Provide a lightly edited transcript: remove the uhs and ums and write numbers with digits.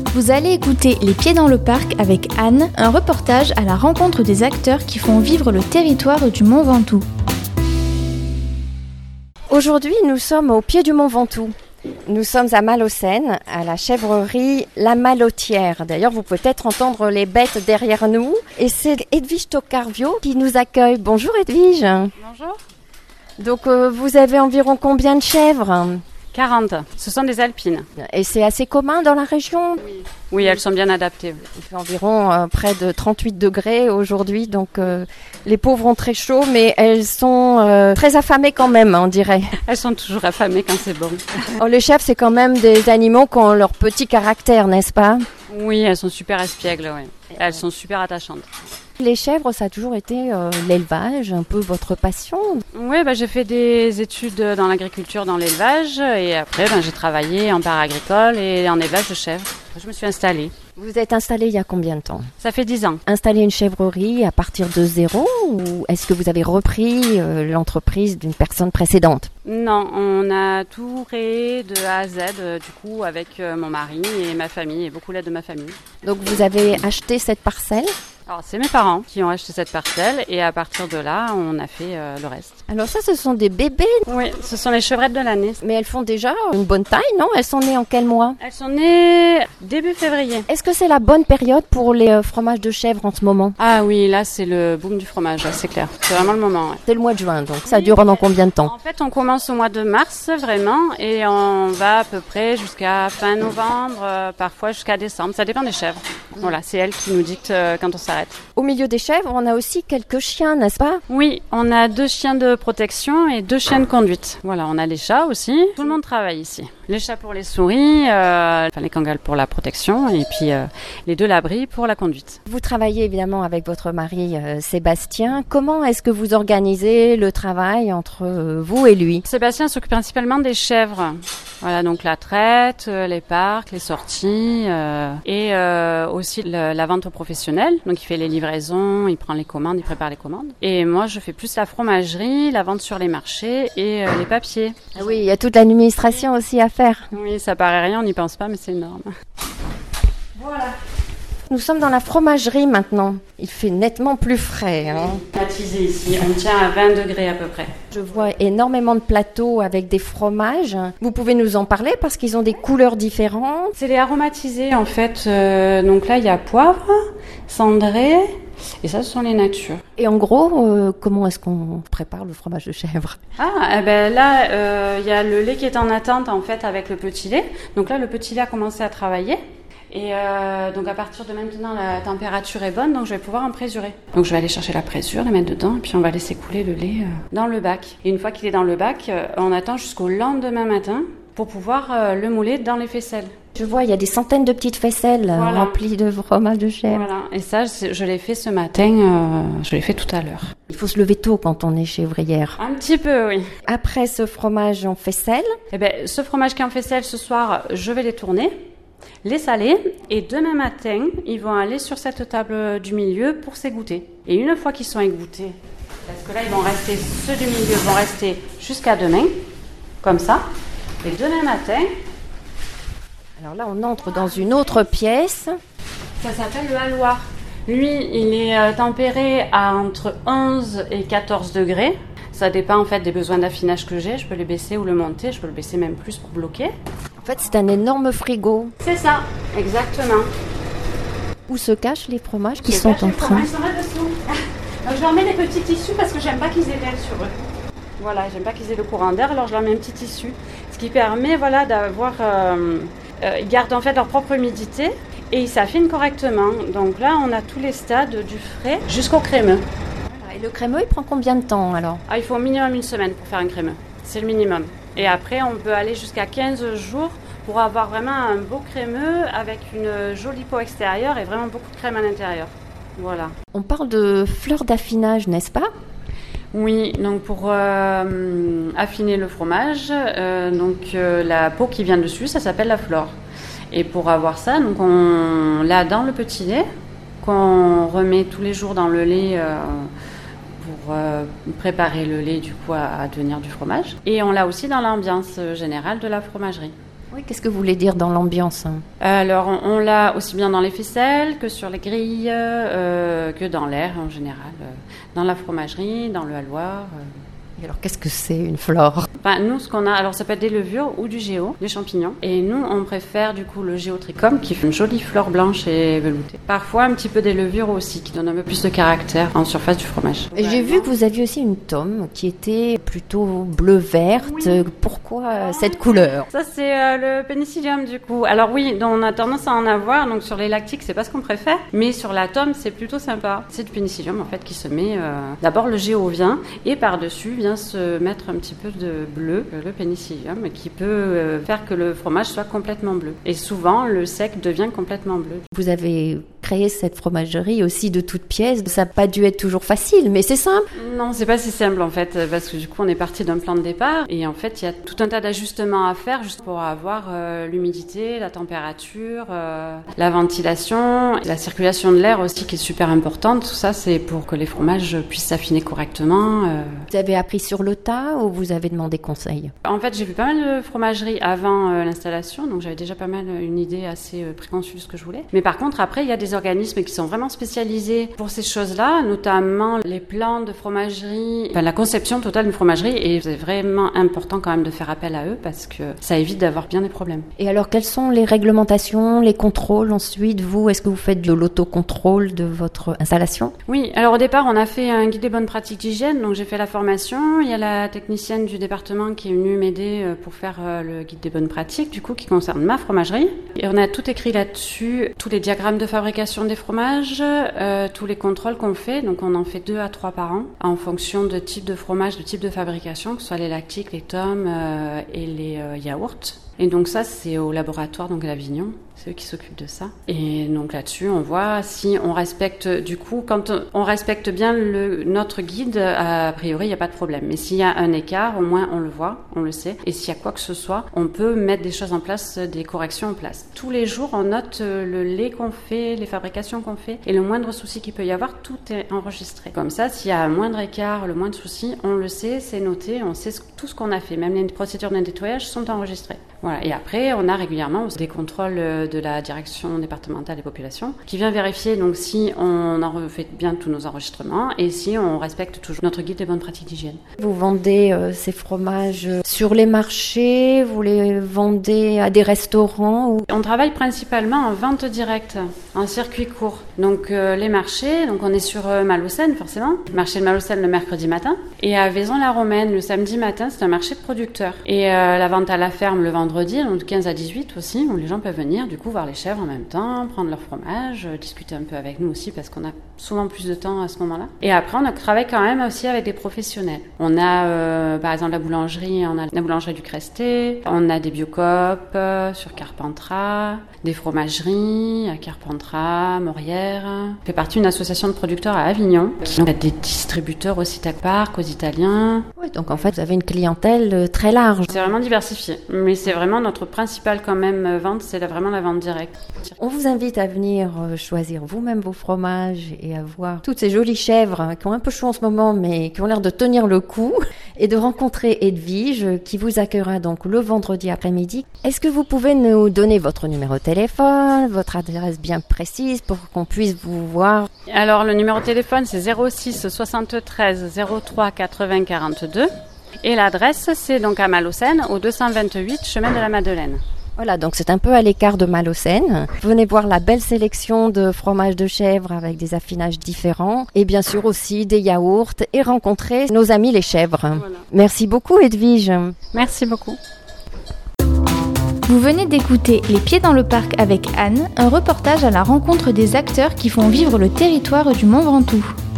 Vous allez écouter Les Pieds dans le Parc avec Anne, un reportage à la rencontre des acteurs qui font vivre le territoire du Mont Ventoux. Aujourd'hui, nous sommes au pied du Mont Ventoux. Nous sommes à Malaucène, à la chèvrerie La Malotière. D'ailleurs, vous pouvez peut-être entendre les bêtes derrière nous. Et c'est Edwige Tocarvio qui nous accueille. Bonjour Edwige. Bonjour. Donc, vous avez environ combien de chèvres ? 40. Ce sont des alpines. Et c'est assez commun dans la région ? Oui, elles sont bien adaptées. Il fait environ près de 38 degrés aujourd'hui, donc les pauvres ont très chaud, mais elles sont très affamées quand même, on dirait. Elles sont toujours affamées quand c'est bon. Les chèvres, c'est quand même des animaux qui ont leur petit caractère, n'est-ce pas ? Oui, elles sont super espiègles, oui. Elles sont super attachantes. Les chèvres, ça a toujours été l'élevage, un peu votre passion. Oui, j'ai fait des études dans l'agriculture, dans l'élevage, et après j'ai travaillé en paragricole et en élevage de chèvres. Je me suis installée. Vous êtes installée il y a combien de temps ? Ça fait 10 ans. Installer une chèvrerie à partir de zéro ou est-ce que vous avez repris l'entreprise d'une personne précédente ? Non, on a tout créé de A à Z, du coup, avec mon mari et ma famille, et beaucoup l'aide de ma famille. Donc vous avez acheté cette parcelle ? Alors, c'est mes parents qui ont acheté cette parcelle et à partir de là, on a fait le reste. Alors ça, ce sont des bébés ? Oui, ce sont les chevrettes de l'année. Mais elles font déjà une bonne taille, non ? Elles sont nées en quel mois ? Elles sont nées début février. Est-ce que c'est la bonne période pour les fromages de chèvre en ce moment ? Ah oui, là, c'est le boom du fromage, là, c'est clair. C'est vraiment le moment. Ouais. C'est le mois de juin, donc ça dure pendant combien de temps ? En fait, on commence au mois de mars, vraiment, et on va à peu près jusqu'à fin novembre, parfois jusqu'à décembre. Ça dépend des chèvres. Voilà, c'est elle qui nous dicte quand on s'arrête. Au milieu des chèvres, on a aussi quelques chiens, n'est-ce pas ? Oui, on a 2 chiens de protection et 2 chiens de conduite. Voilà, on a les chats aussi. Tout le monde travaille ici. Les chats pour les souris, les kangals pour la protection et puis les 2 labris pour la conduite. Vous travaillez évidemment avec votre mari Sébastien. Comment est-ce que vous organisez le travail entre vous et lui ? Sébastien s'occupe principalement des chèvres. Voilà, donc la traite, les parcs, les sorties et aussi la vente aux professionnels. Donc il fait les livraisons, il prend les commandes, il prépare les commandes. Et moi je fais plus la fromagerie, la vente sur les marchés et les papiers. Ah oui, il y a toute l'administration aussi à faire. Oui, ça paraît rien, on n'y pense pas, mais c'est énorme. Voilà. Nous sommes dans la fromagerie maintenant. Il fait nettement plus frais. Climatisé ici, on tient à 20 degrés à peu près. Je vois énormément de plateaux avec des fromages. Vous pouvez nous en parler parce qu'ils ont des couleurs différentes. C'est les aromatisés en fait. Donc là, il y a poivre, cendré. Et ça, ce sont les natures. Et en gros, comment est-ce qu'on prépare le fromage de chèvre ? Là, il y a le lait qui est en attente en fait avec le petit lait. Donc là, le petit lait a commencé à travailler. Et donc à partir de maintenant, la température est bonne, donc je vais pouvoir en présurer. Donc je vais aller chercher la présure, les mettre dedans, et puis on va laisser couler le lait dans le bac. Et une fois qu'il est dans le bac, on attend jusqu'au lendemain matin pour pouvoir le mouler dans les faisselles. Je vois, il y a des centaines de petites faisselles remplies de fromage de chèvre. Voilà, et ça, je l'ai fait ce matin, je l'ai fait tout à l'heure. Il faut se lever tôt quand on est chèvrière. Un petit peu, oui. Après ce fromage en faisselle ? Ce fromage qui est en faisselle, ce soir, je vais les tourner, les saler, et demain matin, ils vont aller sur cette table du milieu pour s'égoutter. Et une fois qu'ils sont égouttés, parce que là, ils vont rester, ceux du milieu vont rester jusqu'à demain, comme ça. Et demain matin... Alors là, on entre dans une autre pièce. Ça s'appelle le halloir. Lui, il est tempéré à entre 11 et 14 degrés. Ça dépend en fait des besoins d'affinage que j'ai. Je peux le baisser ou le monter. Je peux le baisser même plus pour bloquer. En fait, c'est un énorme frigo. C'est ça, exactement. Où se cachent les fromages qui sont en train ? Ils sont là-dessous. Donc, je leur mets des petits tissus parce que j'aime pas qu'ils aient l'air sur eux. Voilà, j'aime pas qu'ils aient le courant d'air, alors je leur mets un petit tissu. Ce qui permet d'avoir... ils gardent en fait leur propre humidité et ils s'affinent correctement. Donc là, on a tous les stades du frais jusqu'au crémeux. Voilà. Et le crémeux, il prend combien de temps alors ? Il faut au minimum 1 semaine pour faire un crémeux. C'est le minimum. Et après, on peut aller jusqu'à 15 jours pour avoir vraiment un beau crémeux avec une jolie peau extérieure et vraiment beaucoup de crème à l'intérieur. Voilà. On parle de fleurs d'affinage, n'est-ce pas ? Oui, donc pour affiner le fromage, la peau qui vient dessus, ça s'appelle la flore. Et pour avoir ça, donc on l'a dans le petit lait, qu'on remet tous les jours dans le lait pour préparer le lait du coup à devenir du fromage. Et on l'a aussi dans l'ambiance générale de la fromagerie. Oui, qu'est-ce que vous voulez dire dans l'ambiance? Alors, on l'a aussi bien dans les ficelles que sur les grilles, que dans l'air en général, dans la fromagerie, dans le halloir. Et alors, qu'est-ce que c'est une flore? Nous, ce qu'on a, alors ça peut être des levures ou du géo, des champignons. Et nous, on préfère du coup le géotrichum qui fait une jolie fleur blanche et veloutée. Parfois, un petit peu des levures aussi qui donnent un peu plus de caractère en surface du fromage. Et j'ai vu que vous aviez aussi une tome qui était plutôt bleu-verte. Oui. Pourquoi cette couleur? Ça, c'est le pénicillium du coup. Alors oui, on a tendance à en avoir. Donc sur les lactiques, c'est pas ce qu'on préfère. Mais sur la tome, c'est plutôt sympa. C'est du pénicillium en fait qui se met. D'abord, le géo vient et par-dessus vient se mettre un petit peu de bleu, le pénicillium, qui peut faire que le fromage soit complètement bleu. Et souvent, le sec devient complètement bleu. Vous avez créé cette fromagerie aussi de toutes pièces. Ça n'a pas dû être toujours facile, mais c'est simple. Non, c'est pas si simple en fait, parce que du coup, on est parti d'un plan de départ et en fait, il y a tout un tas d'ajustements à faire juste pour avoir l'humidité, la température, la ventilation, la circulation de l'air aussi qui est super importante. Tout ça, c'est pour que les fromages puissent s'affiner correctement. Vous avez appris sur le tas ou vous avez demandé conseil? En fait, j'ai vu pas mal de fromageries avant l'installation, donc j'avais déjà pas mal une idée assez préconçue de ce que je voulais. Mais par contre, après, il y a des organismes qui sont vraiment spécialisés pour ces choses-là, notamment les plans de fromagerie, la conception totale d'une fromagerie, et c'est vraiment important quand même de faire appel à eux parce que ça évite d'avoir bien des problèmes. Et alors, quelles sont les réglementations, les contrôles ensuite? Vous, est-ce que vous faites de l'autocontrôle de votre installation? Oui, alors au départ, on a fait un guide des bonnes pratiques d'hygiène, donc j'ai fait la formation. Il y a la technicienne du département qui est venue m'aider pour faire le guide des bonnes pratiques, du coup, qui concerne ma fromagerie. Et on a tout écrit là-dessus, tous les diagrammes de fabrication des fromages, tous les contrôles qu'on fait. Donc on en fait 2 à 3 par an, en fonction de type de fromage, de type de fabrication, que ce soit les lactiques, les tomes et les yaourts. Et donc ça, c'est au laboratoire, donc à l'Avignon. C'est eux qui s'occupent de ça. Et donc là-dessus, on voit si on respecte, du coup, quand on respecte bien notre guide, a priori, il n'y a pas de problème. Mais s'il y a un écart, au moins, on le voit, on le sait. Et s'il y a quoi que ce soit, on peut mettre des choses en place, des corrections en place. Tous les jours, on note le lait qu'on fait, les fabrications qu'on fait. Et le moindre souci qu'il peut y avoir, tout est enregistré. Comme ça, s'il y a un moindre écart, le moindre souci, on le sait, c'est noté, on sait tout ce qu'on a fait. Même les procédures de nettoyage sont enregistrées. Voilà. Et après, on a régulièrement des contrôles de la direction départementale des populations qui vient vérifier donc si on en refait bien tous nos enregistrements et si on respecte toujours notre guide des bonnes pratiques d'hygiène. Vous vendez ces fromages sur les marchés, vous les vendez à des restaurants ou... On travaille principalement en vente directe, en circuit court. Donc les marchés, donc on est sur Malaucène forcément, marché de Malaucène le mercredi matin et à Vaison-la-Romaine le samedi matin, c'est un marché de producteurs. Et la vente à la ferme le vendredi, donc de 15 à 18 aussi, où les gens peuvent venir du coup voir les chèvres en même temps, prendre leur fromage, discuter un peu avec nous aussi parce qu'on a souvent plus de temps à ce moment-là. Et après on travaille quand même aussi avec des professionnels. On a par exemple la boulangerie, on a la boulangerie du Cresté, on a des Biocoop sur Carpentras, des fromageries à Carpentras, Morières. On fait partie d'une association de producteurs à Avignon qui ont des distributeurs aussi Tagpark, aux Italiens. Oui, donc en fait vous avez une clientèle très large. C'est vraiment diversifié, mais c'est vraiment notre principale quand même vente, c'est vraiment la vente directe. On vous invite à venir choisir vous-même vos fromages et à voir toutes ces jolies chèvres qui ont un peu chaud en ce moment mais qui ont l'air de tenir le coup et de rencontrer Edwige qui vous accueillera donc le vendredi après-midi. Est-ce que vous pouvez nous donner votre numéro de téléphone, votre adresse bien précise pour qu'on puisse vous voir? Alors le numéro de téléphone c'est 06 73 03 80 42 et l'adresse c'est donc à Malaucène au 228 chemin de la Madeleine. Voilà, donc c'est un peu à l'écart de Malaucène. Venez voir la belle sélection de fromages de chèvre avec des affinages différents et bien sûr aussi des yaourts et rencontrer nos amis les chèvres. Voilà. Merci beaucoup Edwige. Merci beaucoup. Vous venez d'écouter Les Pieds dans le Parc avec Anne, un reportage à la rencontre des acteurs qui font vivre le territoire du Mont Ventoux.